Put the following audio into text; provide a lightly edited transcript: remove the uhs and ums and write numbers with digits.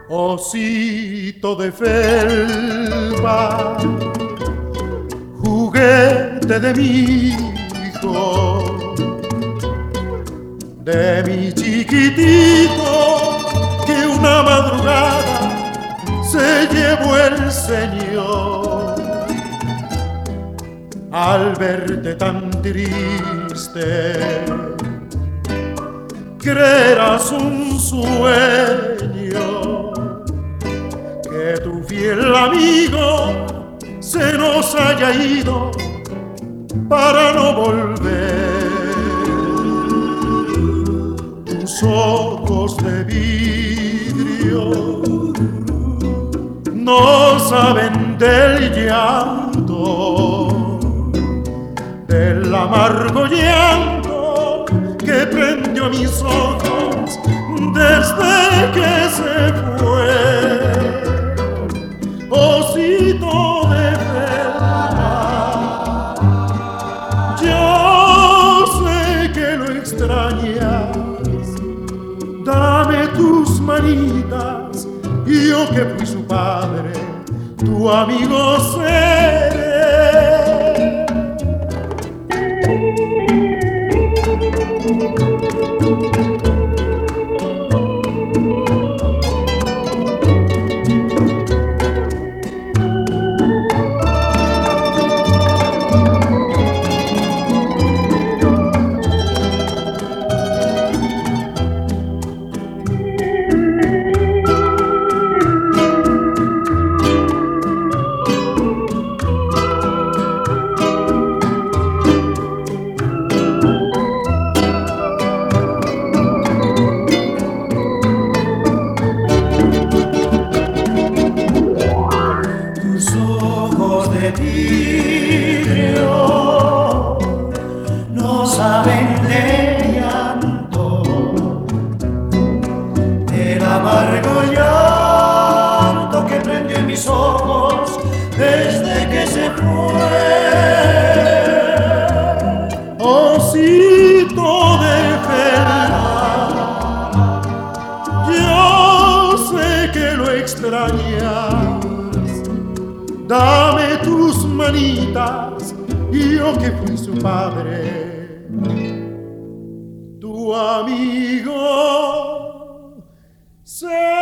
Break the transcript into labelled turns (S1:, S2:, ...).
S1: Osito de felpa, juguete de mi hijo, de mi chiquitito que una madrugada se llevó el Señor. Al verte tan triste, creerás un sueño, que tu fiel amigo se nos haya ido para no volver. Tus ojos de vidrio no saben del llanto, del amargo llanto que prendió mis ojos desde que se fue. Osito de felpa, yo sé que lo extrañas, dame tus manitas y yo que fui su padre, tu amigo seré. Vidrio no saben de llanto, del amargo llanto que prendió en mis ojos desde que se fue. Osito de felpa, yo sé que lo extrañas, dame tus manitas y yo que fui su padre, tu amigo seré.